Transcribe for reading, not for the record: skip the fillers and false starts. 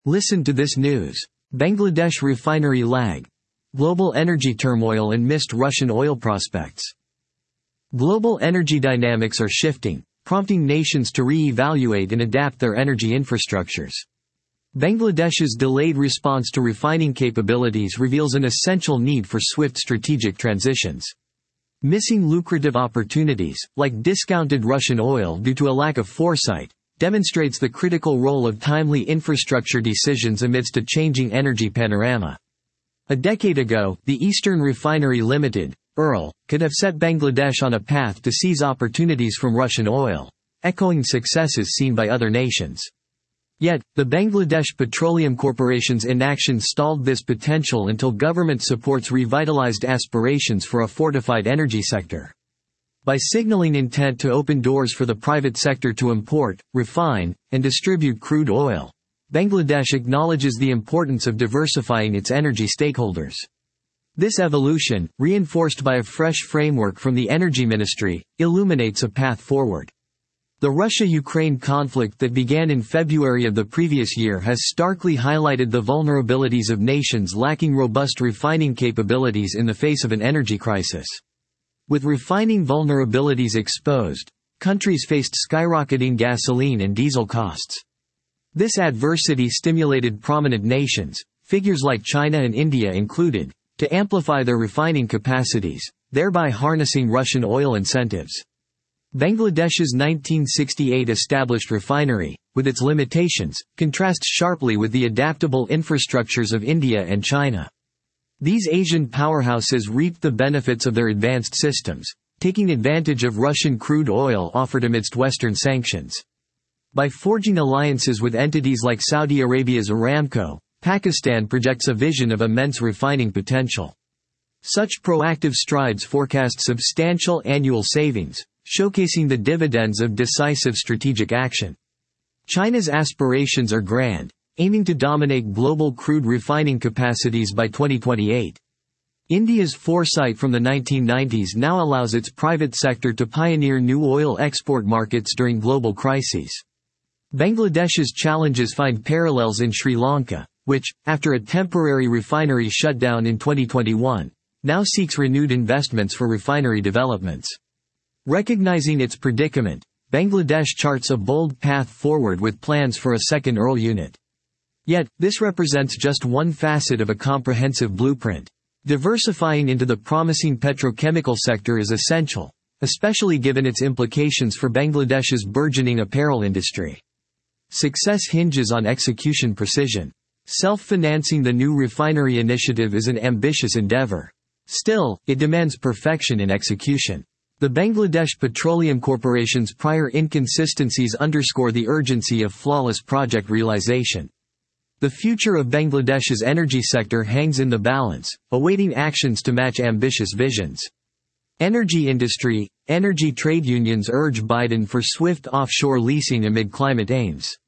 Listen to this news. Bangladesh refinery lag. Global energy turmoil and missed Russian oil prospects. Global energy dynamics are shifting, prompting nations to re-evaluate and adapt their energy infrastructures. Bangladesh's delayed response to refining capabilities reveals an essential need for swift strategic transitions. Missing lucrative opportunities, like discounted Russian oil due to a lack of foresight, demonstrates the critical role of timely infrastructure decisions amidst a changing energy panorama. A decade ago, the Eastern Refinery Limited, (ERL), could have set Bangladesh on a path to seize opportunities from Russian oil, echoing successes seen by other nations. Yet, the Bangladesh Petroleum Corporation's inaction stalled this potential until government supports revitalized aspirations for a fortified energy sector. By signaling intent to open doors for the private sector to import, refine, and distribute crude oil, Bangladesh acknowledges the importance of diversifying its energy stakeholders. This evolution, reinforced by a fresh framework from the Energy Ministry, illuminates a path forward. The Russia-Ukraine conflict that began in February of the previous year has starkly highlighted the vulnerabilities of nations lacking robust refining capabilities in the face of an energy crisis. With refining vulnerabilities exposed, countries faced skyrocketing gasoline and diesel costs. This adversity stimulated prominent nations, figures like China and India included, to amplify their refining capacities, thereby harnessing Russian oil incentives. Bangladesh's 1968 established refinery, with its limitations, contrasts sharply with the adaptable infrastructures of India and China. These Asian powerhouses reaped the benefits of their advanced systems, taking advantage of Russian crude oil offered amidst Western sanctions. By forging alliances with entities like Saudi Arabia's Aramco, Pakistan projects a vision of immense refining potential. Such proactive strides forecast substantial annual savings, showcasing the dividends of decisive strategic action. China's aspirations are grand, aiming to dominate global crude refining capacities by 2028. India's foresight from the 1990s now allows its private sector to pioneer new oil export markets during global crises. Bangladesh's challenges find parallels in Sri Lanka, which, after a temporary refinery shutdown in 2021, now seeks renewed investments for refinery developments. Recognizing its predicament, Bangladesh charts a bold path forward with plans for a second ERL unit. Yet, this represents just one facet of a comprehensive blueprint. Diversifying into the promising petrochemical sector is essential, especially given its implications for Bangladesh's burgeoning apparel industry. Success hinges on execution precision. Self-financing the new refinery initiative is an ambitious endeavor. Still, it demands perfection in execution. The Bangladesh Petroleum Corporation's prior inconsistencies underscore the urgency of flawless project realization. The future of Bangladesh's energy sector hangs in the balance, awaiting actions to match ambitious visions. Energy industry, energy trade unions urge Biden for swift offshore leasing amid climate aims.